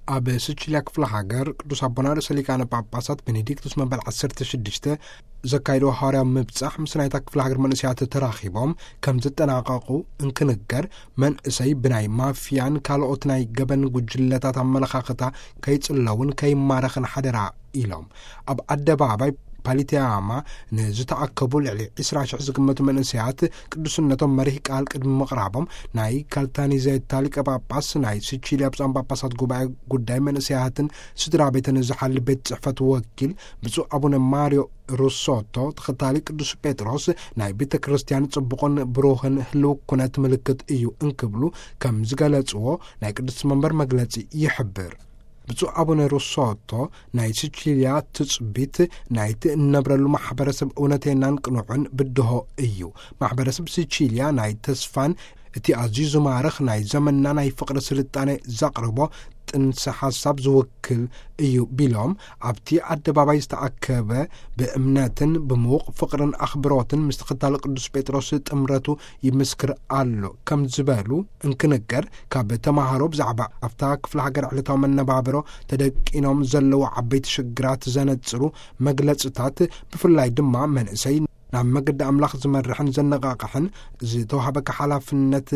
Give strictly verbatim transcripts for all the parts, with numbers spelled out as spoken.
ኣብ ሲቺሊያ ክፍለ ሃገር ቅዱስ አቡነ ርእሰ ሊቃነ ጳጳሳት ቤኔዲክቱስ መበል ዓሰርተ ሽዱሽተ ዘካይዶ ሐዋርያዊ ምብጻሕ ምስ ናይታ ክፍለ ሃገር መንእሰያት ተራኺቦም ከም ዝጠናቀቁ እንክንገር መንእሰይ ብናይ ማፍያን ካልኦት ናይ ገበን ጉጅለታት አመለኻኽታ ከይጽለውን ከይማረኽን ሓደራ ኢሎም ኣብ ኣደባባይ ፓሊቲያማ ንዝተኣከቡ ልዕሊ ዒስራ ሽሕ ዝግመቱ መንእሰያት ቅዱስነቶም መሪህ ቃል ቅድሚ ምቕራቦም ናይ ካልታኒዜታ ሊቀ ጳጳስ ናይ ሲቺሊያ ብፁዓን ጳጳሳት ጉባኤ ጉዳይ መንእሰያትን ስድራ ቤትን ዝሓልፍ ቤት ጽሕፈት ወኪል ብፁዕ አቡነ ማሪዮ ሩሶቶ ተኸታሊ ቅዱስ ጴጥሮስ ናይ ቤተ ክርስቲያን ጽቡቕን ብሩህን ህልው ኩነት ምልክት እዩ እንክብሉ ከም ዝገለጽዎ ናይ ቅዱስ መንበር መግለጺ ይሕብር። ብፁዕ አቡነ ሩሶቶ ናይ ሲቺሊያ ትጽቢት ናይቲ እነብረሉ ማሕበረሰብ እውነተኛን ቅኑዕን ብድሆ እዩ። ማሕበረሰብ ሲቺሊያ ናይ ተስፋን እቲ ኣዝዩ ዝማርኽ ናይ ዘመንና ናይ ፍቕሪ ስልጣነ ዘቕርቦ ጥንሰ ሓሳብ ዝውክል እዩ ቢሎም ኣብቲ ኣደባባይ ዝተኣከበ ብእምነትን ብምዉቕ ፍቕርን ኣኽብሮትን ምስ ተኸታሊ ቅዱስ ጴጥሮስ ጥምረቱ ይምስክር ኣሎ ከም ዝበሉ እንክንገር ካብ ተማሃሮ ብዛዕባ ኣብታ ክፍለ ሃገር ዕለታዊ መነባብሮ ተደቂኖም ዘለዉ ዓበይቲ ሽግራት ዘነጽሩ መግለጽታት ብፍላይ ድማ መንእሰይ ናብ መገዲ ኣምላኽ ዝመርሕን ዘነቃቕሕን ዝተውሃበካ ሓላፍነት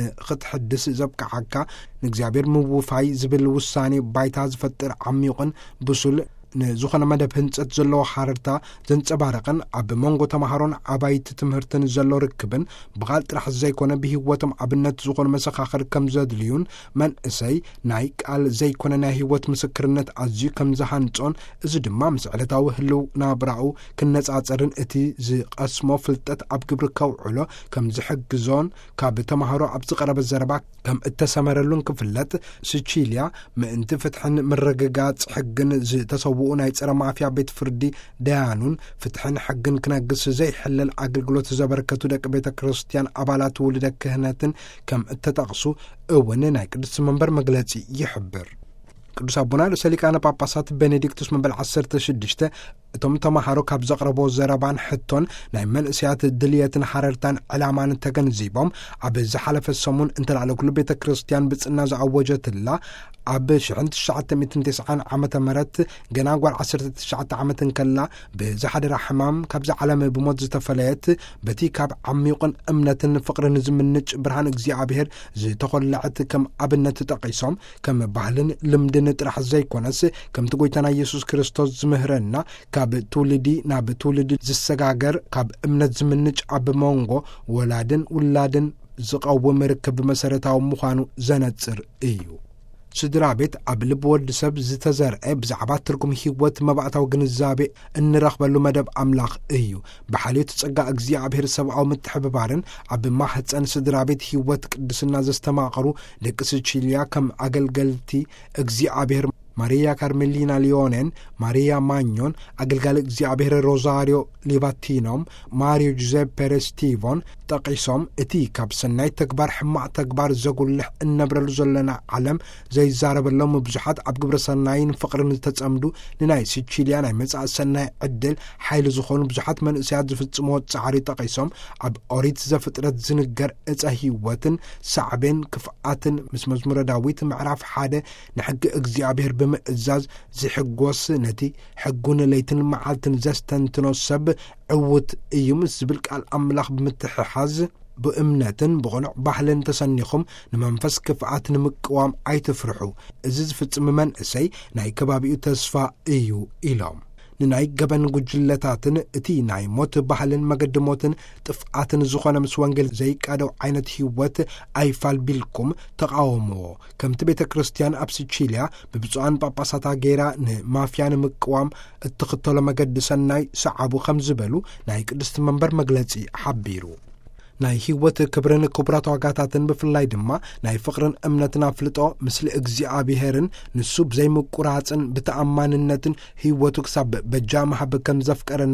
ንኽትሕድስ ዘብቅዓካ ንእግዚአብሔር ምውፋይ ዝብል ውሳኔ ባይታ ዝፈጥር ዓሚቑን ብሱል ንዝኾነ መደብ ህንጸት ዘለዎ ሓረርታ ዘንጸባረቕን ኣብ መንጎ ተማሃሮን ዓባይቲ ትምህርትን ዘሎ ርክብን ብቓል ጥራሕ ዘይኮነ ብህይወቶም ኣብነት ዝኾኑ መሰኻኽር ከም ዘድልዩን መንእሰይ ናይ ቃል ዘይኮነ ናይ ህይወት ምስክርነት ኣዝዩ ከም ዝሃንጾን እዚ ድማ ምስ ዕለታዊ ህልው ናብራኡ ክነጻጸርን እቲ ዝቐስሞ ፍልጠት ኣብ ግብሪ ከውዕሎ ከም ዝሕግዞን ካብ ተማሃሮ ኣብ ዝቐረበ ዘረባ ከም እተሰመረሉን ክፍለጥ ሲቺሊያ ምእንቲ ፍትሕን ምርግጋጽ ሕግን ዝተሰው ናይ ጸረ ማፍያ ቤት ፍርዲ ዳያኑን ፍትሕን ሕግን ክነግስ ዘይሕለል ኣገልግሎት ዘበረከቱ ደቂ ቤተ ክርስቲያን ኣባላት ውልደ ክህነትን ከም እተጠቕሱ እውን ናይ ቅዱስ መንበር መግለጺ ይሕብር። ቅዱስ አቡነ ርእሰ ሊቃነ ጳጳሳት ቤኔዲክቱስ መበል ዓሰርተ ሽዱሽተ እቶም ተማሃሮ ካብ ዘቕረቦ ዘረባን ሕቶን ናይ መንእሰያት ድልየትን ሓረርታን ዕላማን ተገንዚቦም ኣብ ዝሓለፈ ሰሙን እንተላዕለ ኩሉ ቤተ ክርስቲያን ብጽና ዝኣወጀትላ ኣብ ሽሕን ትሽዓተ ሚእትን ትስዓን ዓመተ ምህረት ገና ጓል ዓሰርተ ትሽዓተ ዓመትን ከላ ብዝሓደራ ሕማም ካብዚ ዓለም ብሞት ዝተፈለየት በቲ ካብ ዓሚቑን እምነትን ፍቕርን ዝምንጭ ብርሃን እግዚኣብሔር ዝተኸልዐት ከም ኣብነት ጠቒሶም ከም ባህልን ልምድን ጥራሕ ዘይኮነስ ከምቲ ጎይታና ኢየሱስ ክርስቶስ ዝምህረና ካብ ትውልዲ ናብ ትውልዲ ዝሰጋገር ካብ እምነት ዝምንጭ ኣብ መንጎ ወላድን ውላድን ዝቐውም ርክብ መሰረታዊ ምዃኑ ዘነጽር እዩ። ስድራ ቤት ኣብ ልቢ ወዲ ሰብ ዝተዘርአ ብዛዕባ ትርጉም ህይወት መባእታዊ ግንዛቤ እንረኽበሉ መደብ ኣምላኽ እዩ። ብሓልዮት ጸጋ እግዚኣብሔር ሰብኣዊ ምትሕብባርን ኣብ ማህፀን ስድራ ቤት ህይወት ቅድስና ዘስተማቐሩ ደቂ ሲቺሊያ ከም ኣገልገልቲ እግዚኣብሔር ማሪያ ካርሜሊና ሊዮኔን ማሪያ ማኞን አገልጋሊ እግዚአብሔር ሮዛሪዮ ሊባቲኖም ማሪዮ ጁዜፔ ሬስቲቮን ጠቂሶም እቲ ካብ ሰናይ ተግባር ሕማዕ ተግባር ዘጉልሕ እነብረሉ ዘለና ዓለም ዘይዛረበሎም ብዙሓት ኣብ ግብረ ሰናይን ፍቕርን ዝተጸምዱ ንናይ ሲቺሊያ ናይ መጻእ ሰናይ ዕድል ሓይሊ ዝኾኑ ብዙሓት መንእሰያት ዝፍጽሞ ጻዕሪ ጠቂሶም ኣብ ኦሪት ዘፍጥረት ዝንገር ዕፀ ህይወትን ሳዕቤን ክፍኣትን ምስ መዝሙረ ዳዊት ምዕራፍ ሓደ ንሕጊ እግዚአብሔር ብምእዛዝ ዝሕጎስ ነቲ ሕጉን ለይትን መዓልትን ዘስተንትኖ ሰብ ዕውት እዩ ምስ ዝብል ቃል ኣምላኽ ብምትሕሓዝ ብእምነትን ብቕኑዕ ባህልን ተሰኒኹም ንመንፈስ ክፍኣት ንምቅዋም ኣይትፍርሑ እዚ ዝፍጽም መንእሰይ ናይ ከባቢኡ ተስፋ እዩ ኢሎም ንናይ ገበን ጉጅለታትን እቲ ናይ ሞት ባህልን መገድሞትን ጥፍኣትን ዝኾነ ምስ ወንጌል ዘይቃደው ዓይነት ህይወት ኣይፋልቢልኩም ተቃወምዎ ከምቲ ቤተ ክርስቲያን ኣብ ሲቺሊያ ብብፁዓን ጳጳሳታ ጌራ ንማፍያን ምቅዋም እትኽተሎ መገዲ ሰናይ ሰዓቡ ከም ዝበሉ ናይ ቅድስት መንበር መግለጺ ሓቢሩ ናይ ህይወት ክብርን ክቡራት ዋጋታትን ብፍላይ ድማ ናይ ፍቕርን እምነትን ኣፍልጦ ምስሊ እግዚኣብሔርን ንሱ ብዘይምቁራጽን ብተኣማንነትን ህይወቱ ክሳብ በጃ ማሕበ ከም ዘፍቀረና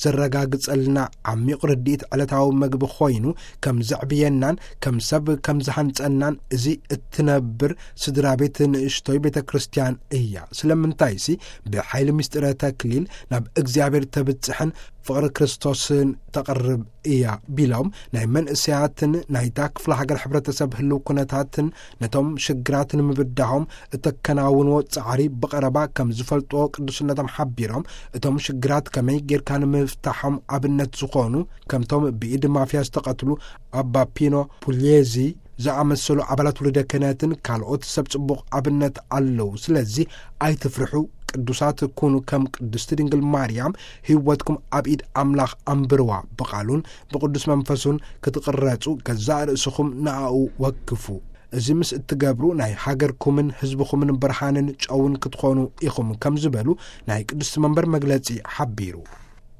ዘረጋግጸልና ዓሚቕ ርድኢት ዕለታዊ መግቢ ኮይኑ ከም ዘዕብየናን ከም ሰብ ከም ዝሃንጸናን እዚ እትነብር ስድራ ቤት ንእሽቶይ ቤተ ክርስቲያን እያ ስለምንታይሲ ብሓይሊ ምስጢረ ተክሊል ናብ እግዚኣብሔር ተብጽሕን ፍቅሪ ክርስቶስን ተቐርብ እያ ቢሎም ናይ መንእስያትን ናይታ ክፍለ ሃገር ሕብረተሰብ ህልው ኩነታትን ነቶም ሽግራትን ምብዳሆም እተከናውንዎ ጻዕሪ በቀረባ ከም ዝፈልጥዎ ቅዱስነቶም ሓቢሮም እቶም ሽግራት ከመይ ጌርካ ንምፍታሖም ኣብነት ዝኾኑ ከምቶም ብኢድ ማፍያ ዝተቐትሉ ኣባ ፒኖ ፑሊየዚ ዝኣመሰሉ ኣባላት ውልደ ክህነትን ካልኦት ሰብ ጽቡቕ ኣብነት ኣለዉ ስለዚ ኣይትፍርሑ ቅዱሳት ኩኑ ከም ቅድስቲ ድንግል ማርያም ህይወትኩም ኣብ ኢድ ኣምላኽ ኣንብርዋ ብቓሉን ብቅዱስ መንፈሱን ክትቕረጹ ገዛእ ርእስኹም ንኣኡ ወክፉ እዚ ምስ እትገብሩ ናይ ሃገርኩምን ህዝብኹምን ብርሃንን ጨውን ክትኾኑ ኢኹም ከም ዝበሉ ናይ ቅዱስ መንበር መግለጺ ሓቢሩ